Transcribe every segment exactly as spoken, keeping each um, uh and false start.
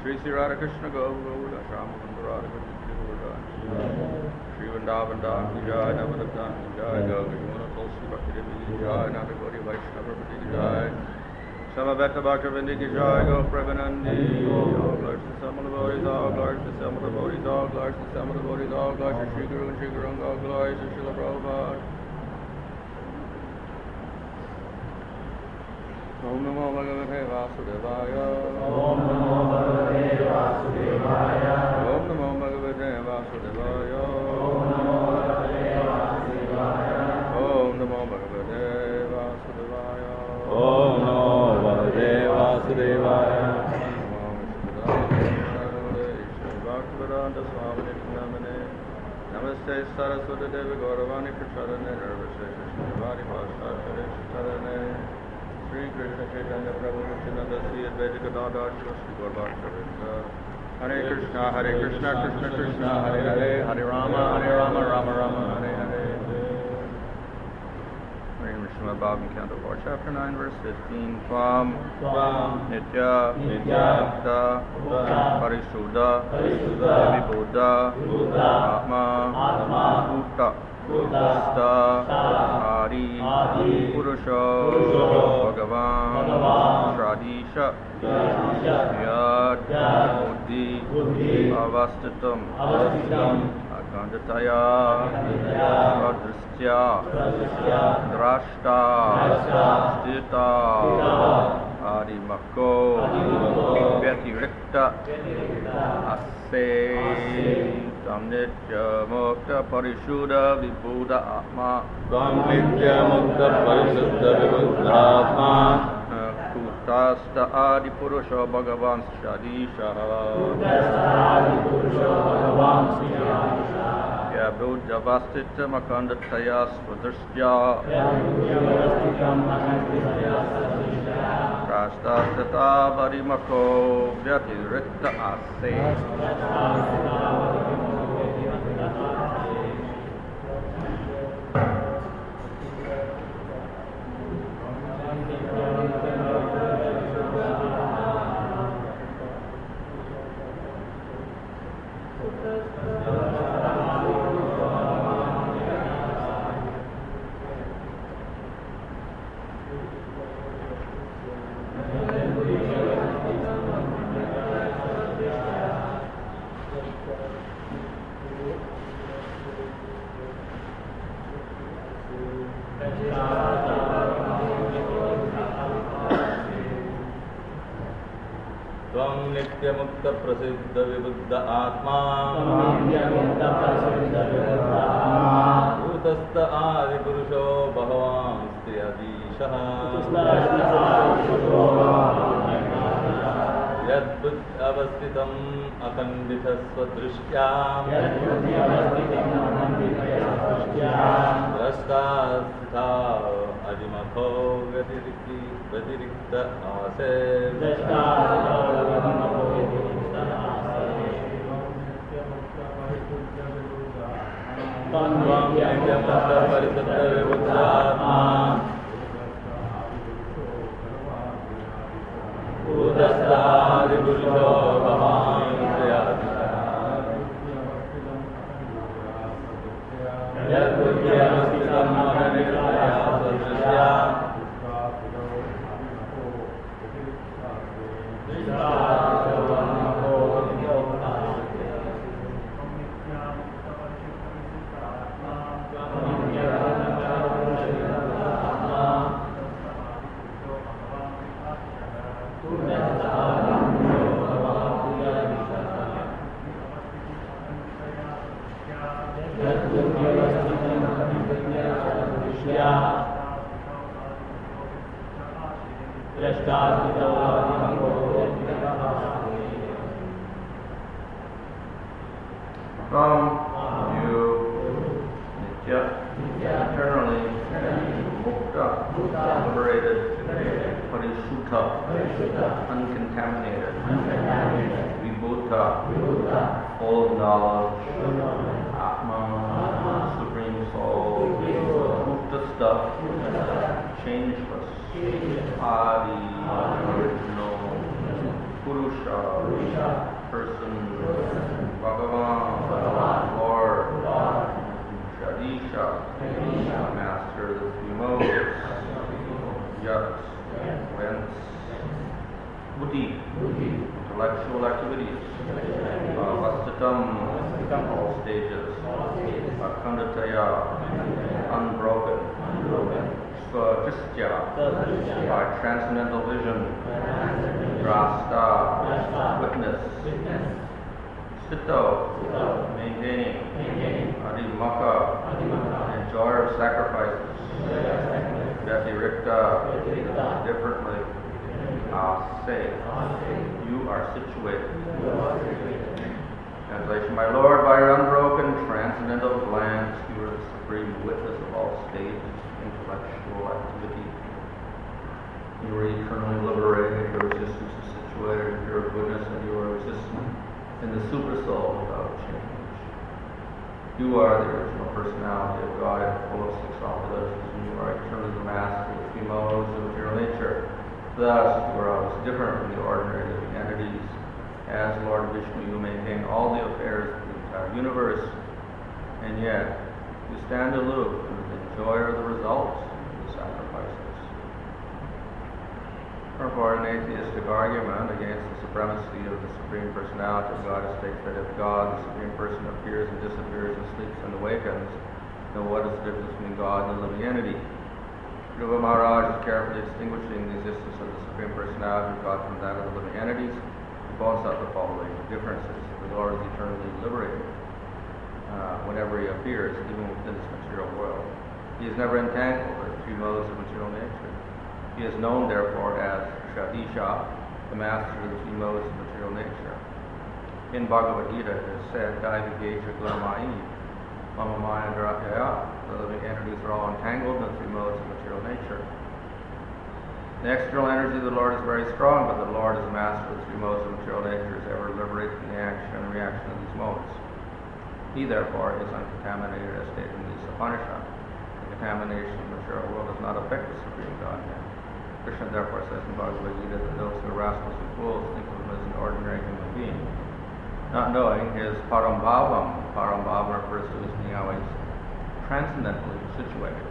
Shri Sri Radha Krishna Govardhan Shama Sundara Radha Krishna Govardhan Shri Vrindavan Dham Ki Jai Navadip Dham Ki Jai Gauri Yamuna Tulsi Bhakti Devi Ki Jai Nanda Gauri Vaishnava Prabhupada Ki Jai Samaveta Bhaktivinoda Ki Jai Go Premanandi All glories to Samala Bodhis, all glories to Samala Bodhis, all glories to Samala Bodhis, all glories to Shri Guru and Shri Guranga, all glories to Srila Prabhupada. Om Namo Bhagavate Vasudevaya. Om Namo Bhagavate Vasudevaya. Om Namo Bhagavate Vasudevaya. Om Namo Bhagavate Vasudevaya. Om Namo Bhagavate Vasudevaya. Om Namo Bhagavate Vasudevaya. Bhaktivedanta Swami Namane. Namaste Saraswati Devi Gauravani Prachadane Nirvase Krishnavadi Pashtashare Shtarane. Shri Krishna Chaitanya Prabhu Nityananda Sri Advaita Gadadhar Shri Gaurabhakta Hare Krishna Hare Krishna Krishna Krishna Hare Hare Hare Rama Hare Rama Rama Rama Hare Hare. Srimad Bhagavatam Canto four, Chapter nine, Verse fifteen. Tvam Nitya Mukta Parishuddha Vibhuddha Atma Mukta Sta Adi Purusha Bhagavan Shradisha Yad Buddhi Avastitam Akandhataya Adristya Drashta Stita Adimakko Vyatirikta Ase Tamnitya Mukta Parishuddha Vibhuddha Atma Tamnitya Mukta Parishuddha Vibhuddha Atma Kutasta Adi Purusha Bhagavan Shadisha Kutasta Adi Purusha Bhagavan Shadisha Yabhuddha Vastitam Akandhataya Swadristya Rastastata Varimako Vyatirikta Ase. Mukta Prasiddha Vibhuddha Atma Utasta Adi Purusho Bhagavan Striyadisha Yad Buddha Avastitam Akandita Swadrishtya Drashta Sthita Adimakho Vyatirikta Ase. Tvam Nitya Mukta Parishuddha Vibhuddha Atma Udasta Adi Purusho Bhagavan Striyadisha Yad Buddhi Avastitam Akandita Swadrishtya From you, Nitya, eternally, Mukta, liberated, Parishuddha, uncontaminated, Vibhuddha, full of knowledge, Atma, Supreme Soul, Muktasta, changeless, Adi, original, Purusha, Purusha, person, person, Bhagavan, Bhagavan, Lord, Lord, Shadisha, Jagadeesha, Master of the Three Modes, Yat, Yes, whence, Buddhi, Buddhi, intellectual activities, Activities, Vastatam, Vastatam, all stages, all stages, Akhandataya, unbroken, unbroken, Svadristya, Sadrishya, by transcendental vision, transcendental, Drasta, Drasta, witness, witness, Sito, Sito, maintaining, maintaining, Adimaka, Adimaka, enjoyer of sacrifices, Vyatirikta, Vyatirikta, differently, Ase, you are situated. Translation, my Lord, by your unbroken transcendental glance, you are the supreme witness of all stages of intellectual activity. You are eternally liberated, your existence is situated in pure goodness, and you are existent in the supersoul without change. You are the original personality of God and full of six oppositions, and you are eternally the master of the three modes of material nature. Thus, you are always different from the ordinary living entities. As Lord Vishnu, you maintain all the affairs of the entire universe, and yet you stand aloof and the enjoyer of the results of the sacrifices. Therefore, an atheistic argument against the supremacy of the Supreme Personality of God states that if God, the Supreme Person, appears and disappears and sleeps and awakens, then what is the difference between God and the living entity? Dhruva Maharaj is carefully distinguishing the existence of the Supreme Personality of God from that of the living entities. He points out the following differences. The Lord is eternally liberated uh, whenever He appears, even within this material world. He is never entangled with the three modes of material nature. He is known, therefore, as Shadisha, the master of the three modes of material nature. In Bhagavad Gita, it is said, Daivigeja Glamai, Mama Maya Dharakaya. The living entities are all entangled in the three modes of material nature. The external energy of the Lord is very strong, but the Lord, as the master of the three modes of material nature, is ever liberated from the action and reaction of these modes. He, therefore, is uncontaminated, as stated in the Upanishad. The contamination of the material world does not affect the Supreme Godhead. Krishna, therefore, says in Bhagavad Gita that those who are rascals and fools think of him as an ordinary human being, not knowing his parambhavam. Parambhavam refers to his being always transcendently situated.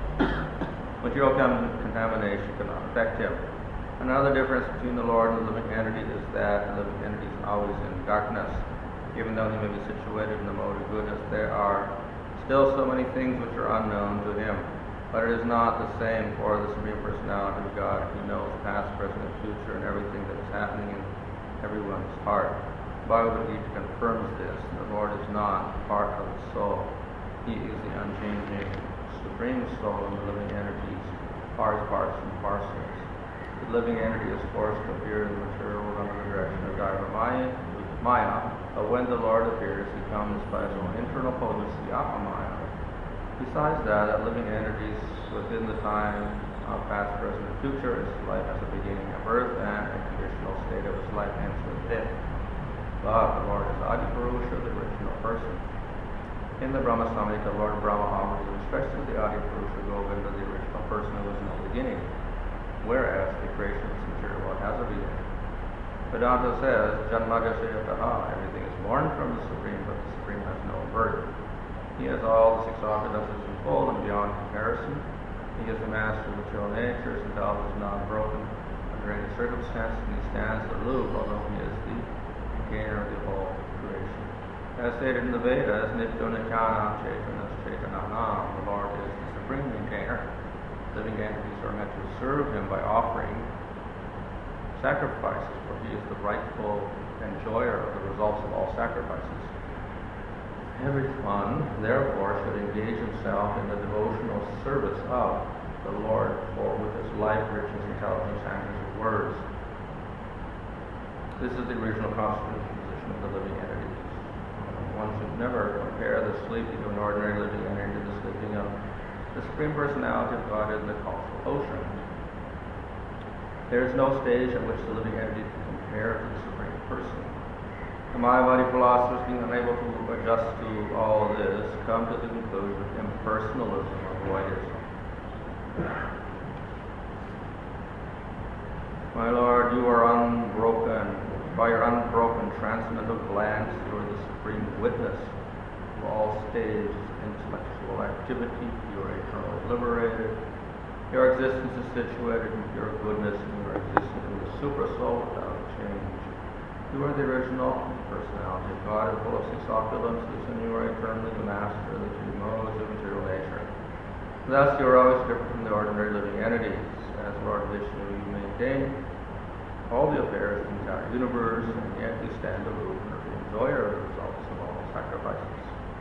Material contamination cannot affect him. Another difference between the Lord and the living entity is that the living entity is always in darkness. Even though he may be situated in the mode of goodness, there are still so many things which are unknown to him. But it is not the same for the Supreme Personality of God, who knows past, present, and future, and everything that is happening in everyone's heart. Bhagavad Gita confirms this. The Lord is not part of the soul. He is the unchanging Supreme Soul, and the living entities are his parts and parcels. The living entity is forced to appear in the material world under the direction of Dharma Maya, Maya, but when the Lord appears, he comes by his own internal potency, Atma Maya. Besides that, that living entities within the time of past, present, and future, his life has a beginning of birth and a conditional state of his life ends with death. But the Lord is Adi Purusha, the original person. In the Brahma Samhita, Lord Brahma offers respect to the Adi Purusha Govinda, the original person who has no beginning, whereas the creation of this material world has a beginning. Vedanta says, Janmagasayataha, everything is born from the Supreme, but the Supreme has no birth. He has all the six opulences in full and beyond comparison. He is the master of material nature, his knowledge is not broken under any circumstance, and he stands aloof, although he is the gainer of the whole creation. As stated in the Vedas, Nityo Nityana Chaitanas Chaitananam, the Lord is the supreme maintainer. Living entities are meant to serve him by offering sacrifices, for he is the rightful enjoyer of the results of all sacrifices. Everyone, therefore, should engage himself in the devotional service of the Lord, for with his life, riches, intelligence, and his words. This is the original constitutional position of the living entities. One should never compare the sleeping of an ordinary living entity to the sleeping of the Supreme Personality of God in the causal ocean. There is no stage at which the living entity can compare to the Supreme Person. The Mayavadi philosophers, being unable to adjust to all this, come to the conclusion of impersonalism or voidism. My Lord, you are unbroken, By your unbroken transcendental glance, you are the supreme witness of all stages of intellectual activity. You are eternally liberated. Your existence is situated in pure goodness, and you are existent in the super-soul without change. You are the original personality of God, full of six opulences, and you are eternally the master of the two modes of material nature. Thus, you are always different from the ordinary living entities. As Lord Vishnu, you maintain all the affairs of the entire universe, and yet you stand aloof and are the enjoyer of the results of all sacrifices.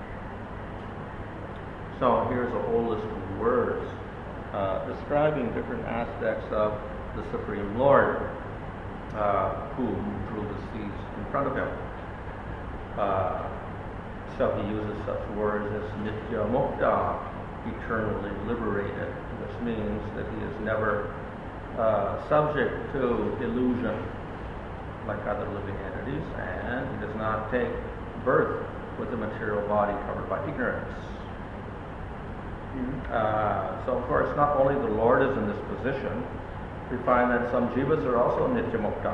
So here's a whole list of words uh, describing different aspects of the Supreme Lord, uh, who drew the seas in front of him. Uh, so he uses such words as Nitya Mukta, eternally liberated, which means that he is never Uh, subject to illusion like other living entities, and he does not take birth with a material body covered by ignorance. Uh, so of course, not only the Lord is in this position, we find that some jivas are also nitya mukta.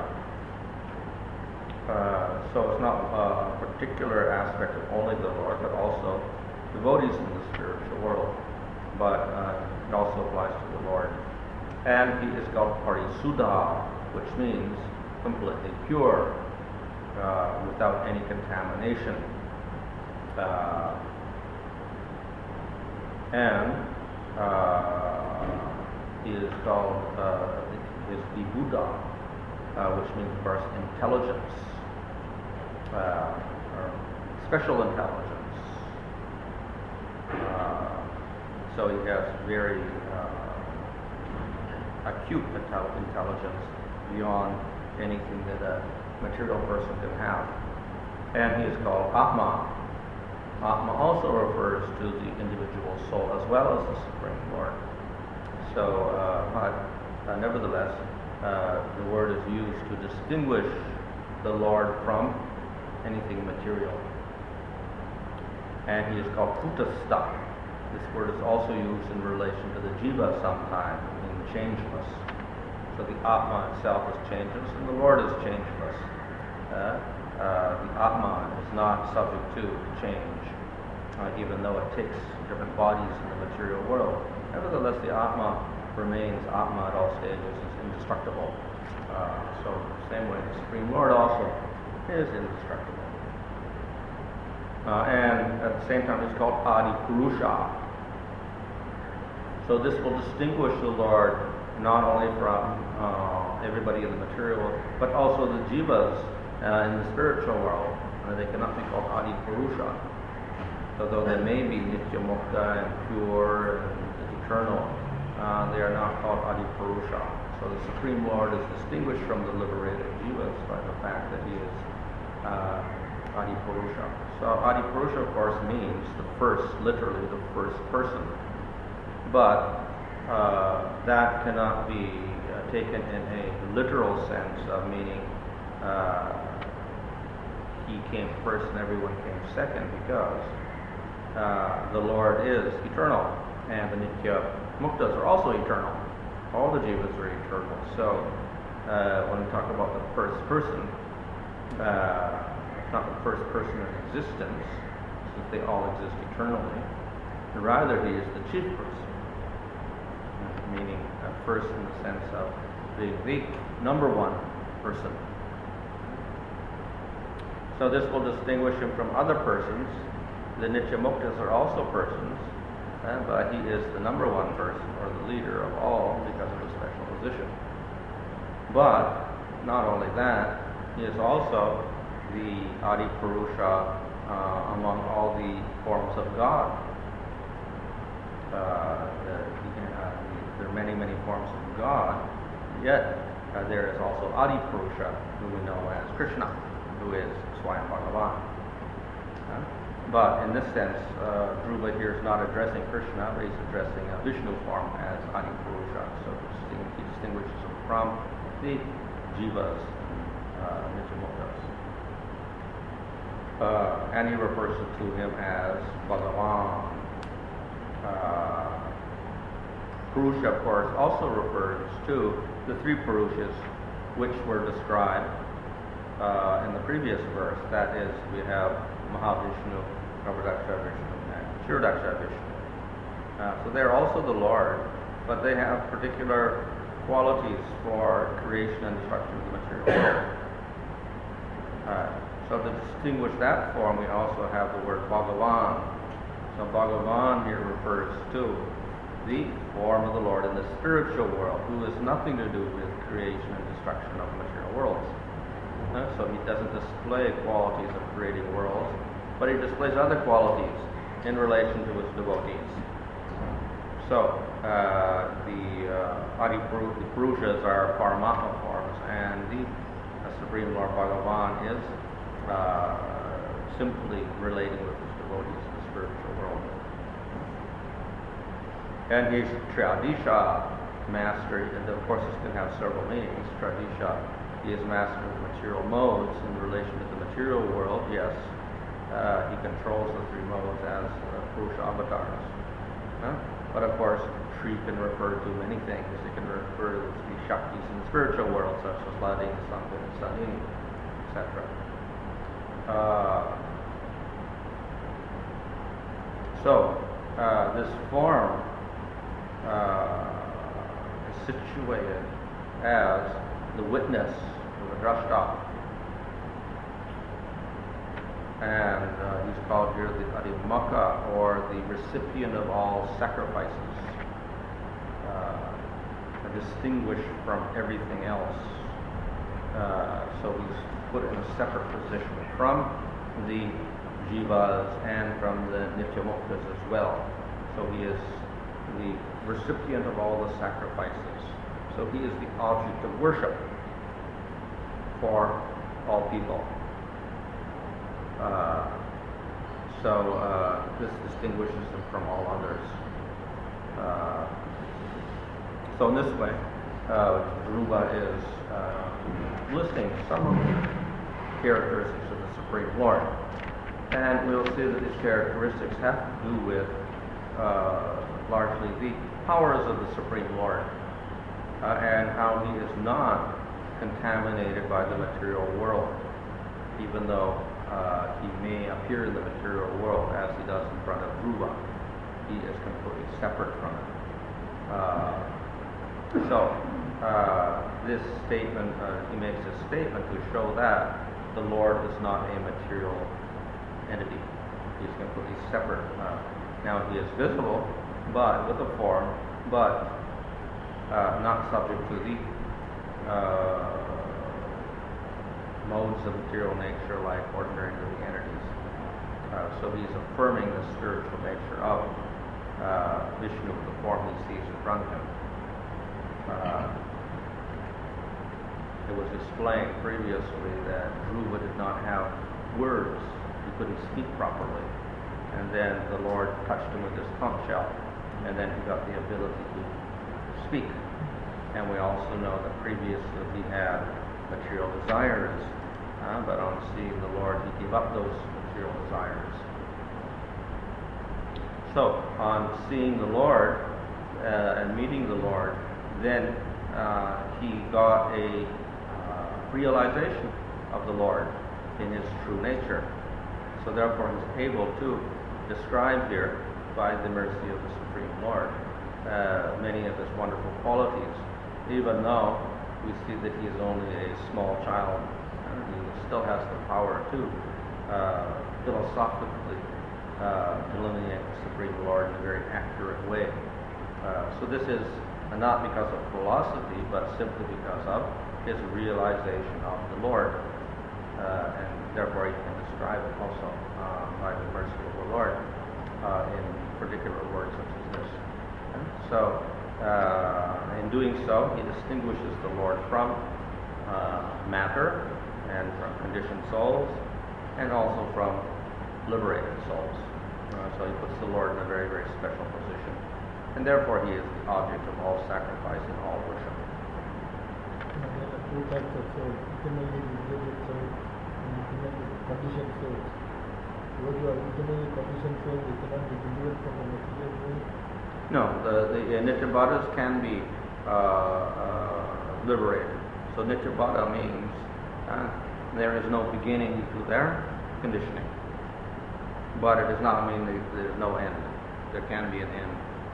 Uh, so it's not a particular aspect of only the Lord, but also devotees in the spiritual world. But uh, it also applies to the Lord. And he is called Parisuddha, which means completely pure, uh, without any contamination. Uh, and uh, he is called, uh, is the Buddha, uh, which means, of course, intelligence, uh, or special intelligence. Uh, so he has very uh, acute intelligence beyond anything that a material person can have. And he is called Atma. Atma also refers to the individual soul as well as the Supreme Lord. So, uh, but uh, nevertheless, uh, the word is used to distinguish the Lord from anything material. And he is called Kutastha. This word is also used in relation to the jiva sometimes, meaning changeless. So the Atma itself is changeless, and the Lord is changeless. Uh, uh, the Atma is not subject to change, uh, even though it takes different bodies in the material world. Nevertheless, the Atma remains Atma at all stages, is indestructible. Uh, so, same way, the Supreme Lord also is indestructible. Uh, and at the same time, it's called Adi Purusha. So this will distinguish the Lord not only from uh, everybody in the material world, but also the jivas uh, in the spiritual world. Uh, they cannot be called Adi Purusha. So though they may be Nitya Mukta and pure and eternal, uh, they are not called Adi Purusha. So the Supreme Lord is distinguished from the liberated jivas by the fact that he is uh, Adi Purusha. So Adi Purusha, of course, means the first, literally the first person. But uh, that cannot be uh, taken in a literal sense of meaning uh, he came first and everyone came second, because uh, the Lord is eternal, and the Nitya Muktas are also eternal. All the jivas are eternal. So uh, when we talk about the first person, uh, not the first person in existence, since they all exist eternally. Rather, he is the chief person, meaning uh, first in the sense of the, the number one person. So this will distinguish him from other persons. The Nitya Muktas are also persons, uh, but he is the number one person, or the leader of all, because of his special position. But not only that, he is also the Adi Purusha uh, among all the forms of God. Uh, the, uh, there are many, many forms of God, yet uh, there is also Adi Purusha, who we know as Krishna, who is Swayam Bhagavan. Uh, but in this sense, uh, Dhruva here is not addressing Krishna, but he's addressing a Vishnu form as Adi Purusha. So he distinguishes him from the jivas, uh, Nitya Muktas. Uh, and he refers to him as Bhagavan. Uh, Purusha, of course, also refers to the three Purushas which were described uh, in the previous verse. That is, we have Mahavishnu, Garbhodaksha Vishnu, and Kshirodaksha Vishnu. Uh, so they're also the Lord, but they have particular qualities for creation and destruction of the material world. Uh, so to distinguish that form, we also have the word Bhagavan. So Bhagavan here refers to the form of the Lord in the spiritual world, who has nothing to do with creation and destruction of material worlds. Uh, so he doesn't display qualities of creating worlds, but he displays other qualities in relation to his devotees. So uh, the uh, Adi Purushas are Paramatma forms, and the uh, Supreme Lord Bhagavan is uh, simply relating with his devotees in the spiritual world. And he's Triadisha, master, and of course this can have several meanings. Triadisha, he is master of the material modes in relation to the material world, yes. Uh, he controls the three modes as uh, Purusha avatars. Huh? But of course, Shri can refer to many things. It can refer to the three Shaktis in the spiritual world, such as Ladini, Sangha, and Sadini, et cetera. Uh, so, uh, this form uh, is situated as the witness, or the drashta. And uh, he's called here the Adimaka, or the recipient of all sacrifices, uh, distinguished from everything else. Uh, so he's put in a separate position from the jivas and from the nityamuktas as well. So he is the recipient of all the sacrifices. So he is the object of worship for all people. Uh, so uh, this distinguishes him from all others. Uh, so in this way, uh, Dhruva is uh, listing some of the characteristics of the Supreme Lord. And we'll see that these characteristics have to do with uh, largely the powers of the Supreme Lord uh, and how he is not contaminated by the material world, even though Uh, he may appear in the material world as he does in front of Dhruva. He is completely separate from it. Uh, so, uh, this statement, uh, he makes a statement to show that the Lord is not a material entity. He is completely separate. Uh, now, he is visible, but with a form, but uh, not subject to the uh, modes of material nature like ordinary living entities. Uh, so he's affirming the spiritual nature of uh, Vishnu, the form he sees in front of him. Uh, it was explained previously that Dhruva did not have words. He couldn't speak properly. And then the Lord touched him with his conch shell, and then he got the ability to speak. And we also know that previously he had material desires, uh, but on seeing the Lord, he gave up those material desires. So, on seeing the Lord uh, and meeting the Lord, then uh, he got a uh, realization of the Lord in his true nature. So therefore, he's able to describe here, by the mercy of the Supreme Lord, uh, many of his wonderful qualities, even though we see that he is only a small child, and he still has the power to uh, philosophically uh, delineate the Supreme Lord in a very accurate way. Uh, so this is not because of philosophy, but simply because of his realization of the Lord, uh, and therefore he can describe it also uh, by the mercy of the Lord uh, in particular words such as this. And so, Uh, in doing so, he distinguishes the Lord from uh, matter and from conditioned souls, and also from liberated souls. Uh, so he puts the Lord in a very, very special position, and therefore he is the object of all sacrifice and all worship. There are two types of souls: eternally liberated souls and eternally conditioned souls. Those who are eternally conditioned souls, they cannot be delivered from the material world. No, the, the uh, Nityabhadas can be uh, uh, liberated. So Nityabhada means uh, There is no beginning to their conditioning. But it does not mean that there's no end. There can be an end.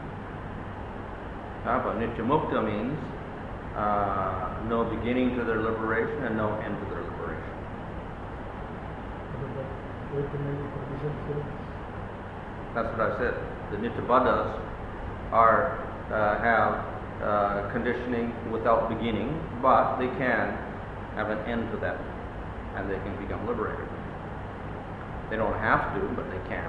Uh, but Nityamukta means uh, no beginning to their liberation and no end to their liberation. Ultimately, conditioned souls. That's what I said. The Nityabaddhas are uh, have uh, conditioning without beginning, but they can have an end to that, and they can become liberated. They don't have to, but they can.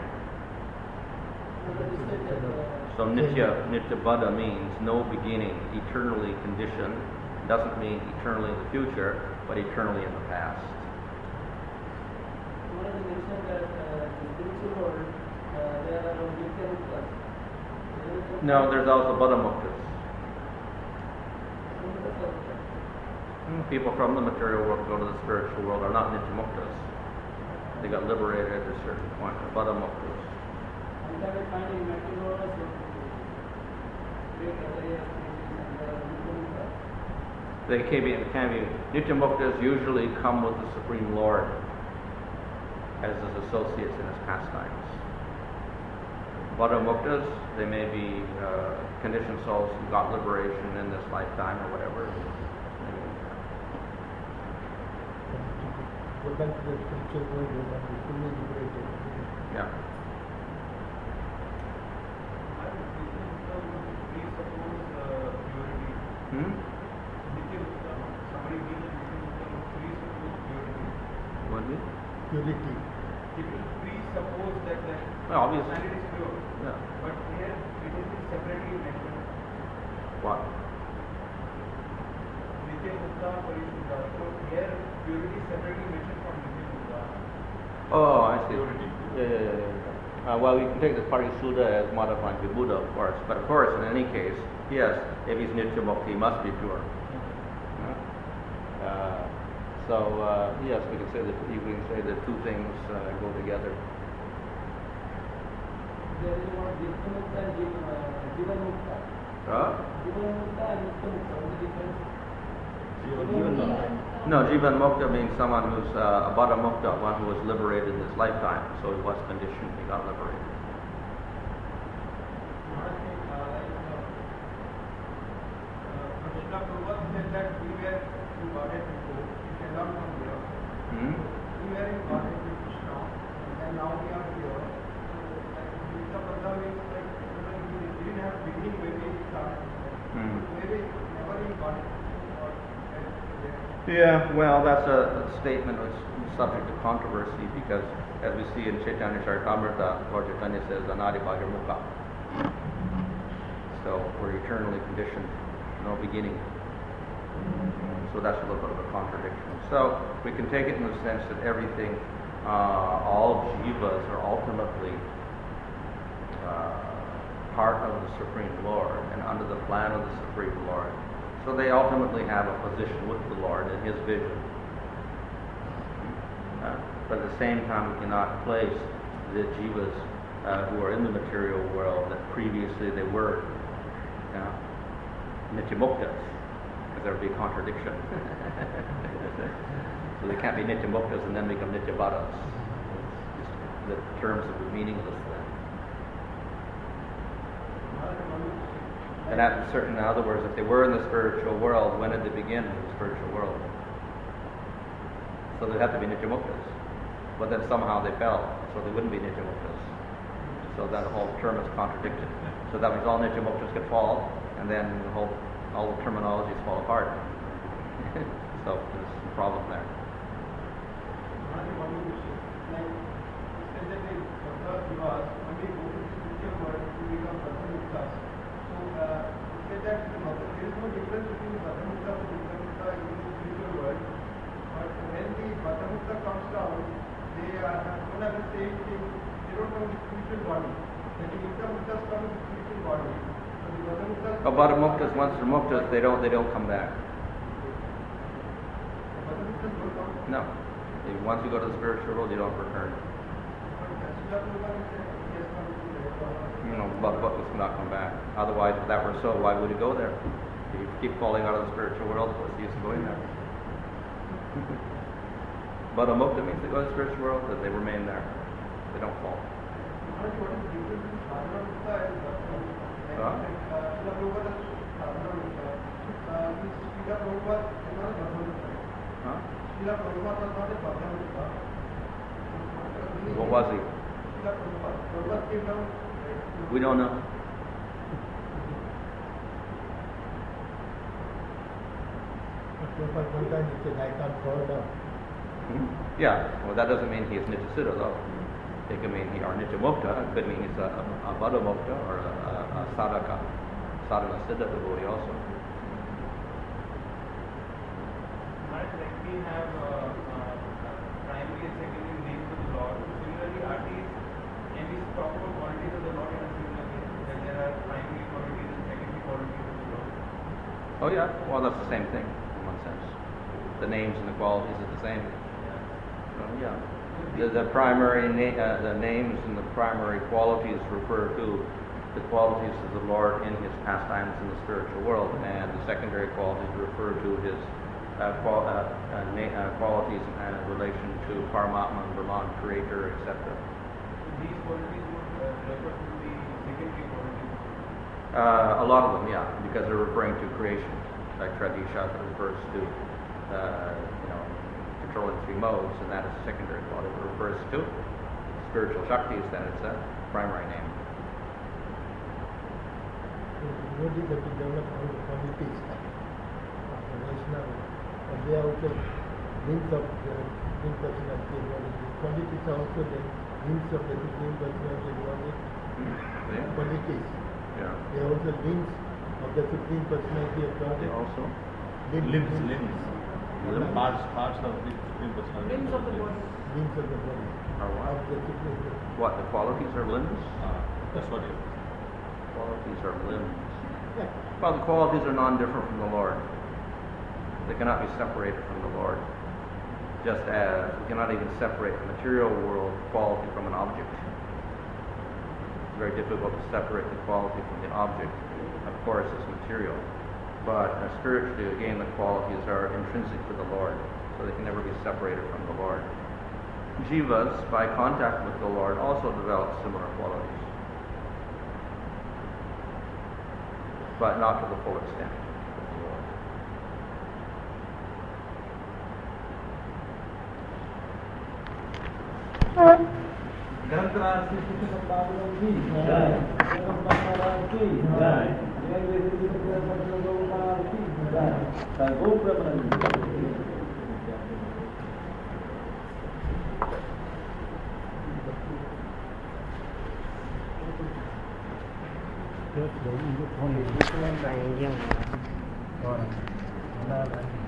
So Nitya, Nityabaddha means no beginning, eternally conditioned. Doesn't mean eternally in the future, but eternally in the past. One of the mentioned that uh, the spiritual world, uh, there are no Nityamuktas. No, there's also Buddhamuktas. People from the material world go to the spiritual world are not Nityamuktas. They got liberated at a certain point. Buddhamuktas. And that we find in material world also great areas and Nityamuktas. They can be, can be Nityamuktas usually come with the Supreme Lord as his associates in his pastimes. Buddhamuktas, they may be uh, conditioned souls who got liberation in this lifetime or whatever. Go back to the spiritual world, they will be fully liberated. Yeah. Hmm? What do you mean? Purity. It will presuppose that the Well, obviously. planet is pure. Yeah. But here it is separately mentioned. What? Nityamukta, Parishuddha. So here purity is separately mentioned from Nityamukta. Oh, I see. Yeah, yeah, yeah, yeah. Uh, well, we can take the Parishuddha as modifying to Buddha, of course. But of course, in any case, yes, if he's Nityamukta, he must be pure. Yeah. Uh, so, uh, yes, we can say that you can say the two things uh, go together. There is one Nityamukta and Jiv- uh, Jivanmukta. Huh? Jivanmukta and Nityamukta. What is the difference? No, Jivan Mukta means someone who's uh, a Bada Mukta, one who was liberated in this lifetime. So he was conditioned, he got liberated. Krishna Prabhupada said that we were in Godhead before, we cannot come here. Hmm? We were in Godhead with Krishna, and now we are here. So, like, Nityamukta means like, we didn't have beginning when we started. Hmm. Maybe never in Godhead. Yeah, well, that's a statement that's subject to controversy because, as we see in Chaitanya Charitamrita, Lord Chaitanya says, Anadi Bhagir Mukha. So we're eternally conditioned, no beginning. So that's a little bit of a contradiction. So we can take it in the sense that everything, uh, all jivas are ultimately uh, part of the Supreme Lord and under the plan of the Supreme Lord. So they ultimately have a position with the Lord in His vision. Uh, but at the same time, we cannot place the jivas uh, who are in the material world that previously they were uh, Nityamuktas, because there would be a contradiction. So they can't be Nityamuktas and then become Nityabaddhas. The terms would be meaningless then. And at certain, in other words, if they were in the spiritual world, when did they begin in the spiritual world? So they'd have to be Nityamuktas. But then somehow they fell, so they wouldn't be Nityamuktas. So that whole term is contradicted. So that means all Nityamuktas could fall, and then the whole, all the terminologies fall apart. So there's a problem there. That there is no difference between the Bhattamukta and Nityamukta in the spiritual world, but when the Bhattamukta comes down, they are don't have the same thing, they don't have the spiritual body. When the Nityamuktas come with the spiritual body, so the Bhattamuktas. But Bhattamuktas, once they're muktas, they don't they don't come back. Bhattamuktas don't come. No. If- Once you go to the spiritual world, you don't return. You know, but but it's not come back. Otherwise, if that were so, why would he go there? If you keep falling out of the spiritual world, what's the use of going there? Bada Mukta means they go to the spiritual world, that they remain there. They don't fall. What is the difference between sadhana mukta and bhakti? Huh? Srila Prabhupada is sadhana mukta. Srila Prabhupada is not a bhakti mukta. Huh? Srila Prabhupada was not a bhakti mukta. What was he? Srila Prabhupada. Prabhupada came down. We don't know. Prabhupada one time he said, I can't fall down. Hmm? Yeah, well that doesn't mean he is Nityasiddha though. It could mean he or Nityamukta, it could mean he's a, a, a Bada Mukta or a, a, a Sadhaka, Sadhana Siddha devotee also. But like we have uh, uh, primary and secondary names of the Lord. Similarly, artists, can we talk about qualities of the Lord in a similar way? That there are primary qualities and secondary qualities of the Lord. Oh yeah, well that's the same thing in one sense. The names and the qualities are the same. So, yeah. The, the primary na- uh, the names and the primary qualities refer to the qualities of the Lord in his pastimes in the spiritual world, and the secondary qualities refer to his uh, qual- uh, uh, na- uh, qualities in relation to Paramatma, Brahman, Creator, et cetera. So these qualities would uh, refer to the secondary qualities. Uh, a lot of them, yeah, because they're referring to creation. Like Tradisha that refers to, uh, you know, controlling three modes, and that is a secondary quality. It refers to spiritual Shaktis, then it's a primary name. So devotees have to develop all the qualities of the Vaishnava. And they are also links of the Supreme Personality of God. The qualities are also the links of the Supreme Personality of God. Yeah. Qualities. Yeah. They are also links of the Supreme Personality of God. Also. Limbs, Limbs, limbs. Limbs. Parts, parts of the Supreme Personality. Limbs of the body. Links of the body. Are what? Of the Supreme Personality. What, the qualities are limbs? Ah, that's what it is. Qualities are limbs. Yeah. Well, the qualities are non-different from the Lord. They cannot be separated from the Lord. Just as we cannot even separate the material world quality from an object. It's very difficult to separate the quality from the object. Of course, it's material. But uh, spiritually, again, the qualities are intrinsic to the Lord, so they can never be separated from the Lord. Jivas, by contact with the Lord, also develop similar qualities, but not to the full extent of the Lord. ग्रंथराज Shri Krishna संपादन की जय ग्रंथराज की जय जय वेद गोपाल की जय जय गो प्रबंध Yes,